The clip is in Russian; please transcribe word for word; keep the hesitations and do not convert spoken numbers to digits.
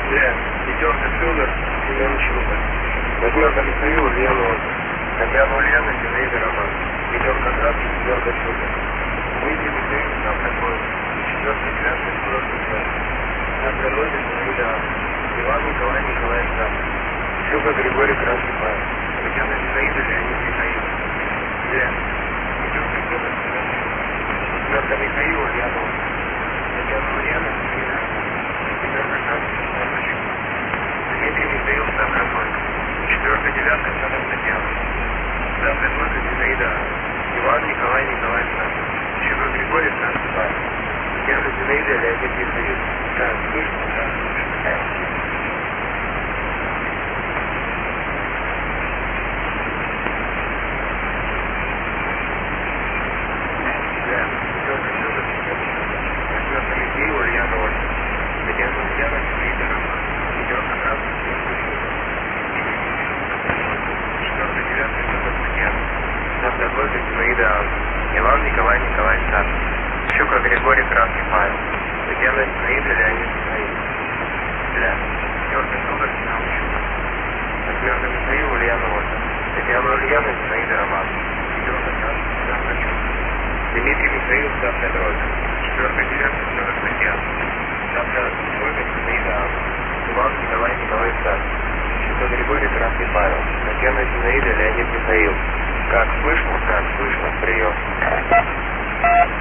Бля, пятерка Федор, Семен Щука. Восьмерка Михаил, Ульяна Ольга. Татьяна Ульяна, Зинаида Роман. Пятерка Краски, четверка Щука. Дмитрий Михаил, сам такой. Четверка Девятка, четверка Связь. Завтра Роза, Зинаида Анна. Иван Николай Николаевич Сам. Щука Григорий Красный Павел. Татьяна Зинаида Леонид Михаил. Бля, пятерка Федор, Семен Щука. Четверка Михаил, Ульяна Ольга. Татьяна Ульяна, Зинаида Роман. Пятерка Краски, четверка Щука. Дмитрий Михаил, сам такой. Четверка Девятка, Федор Татьяна. Завтра Роза, Зинаида Анна. Иван Николай Николаевич Сам. Щука Григорий Красный Павел. Татьяна Зинаида Леонид Михаил. Так, слышно, так, слышно. Иван Николай Николаевич Сам. Щука Григорий Красный Павел. Татьяна Зинаида Леонид Михаил. Бля, пятерка Федор, Семен Щука. Восьмерка Михаил, Ульяна Ольга. Татьяна Ульяна, Зинаида Роман. Пятерка Краски, четверка Щука. Дмитрий Михаил, завтра Дроза. Четверка Девятка, Федор Татьяна. Завтра Ольга, Зинаида Анна. Иван Николай Николаевич Сам. Щука Григорий Красный Павел. Татьяна Зинаида Леонид Михаил. Как слышно, как слышно, прием.